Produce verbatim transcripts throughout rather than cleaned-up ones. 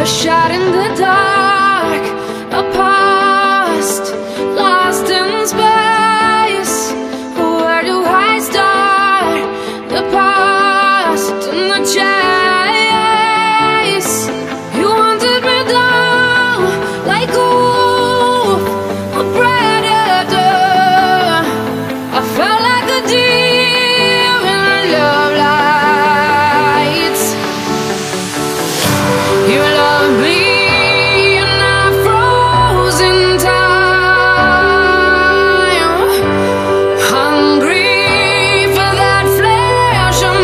a shot in the dark, a past lost in space. Where do I start? The past and the chase. You wanted me down like a wolf, a predator. I felt like a deer in love lights. You love me and I froze in time, hungry for that flesh of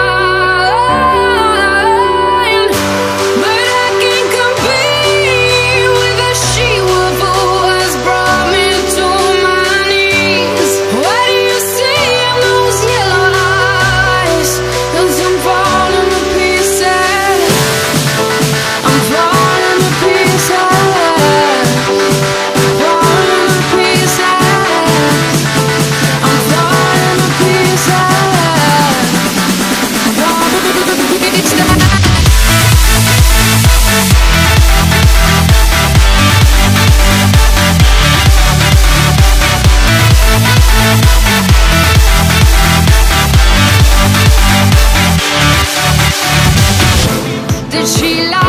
mine. But I can't compete with the she-wolf who has brought me to my knees. What do you see in those yellow eyes? 'Cause I'm falling to pieces. I'm falling to pieces. Falling to pieces. I'm falling to pieces. Falling to pieces. Did she lie?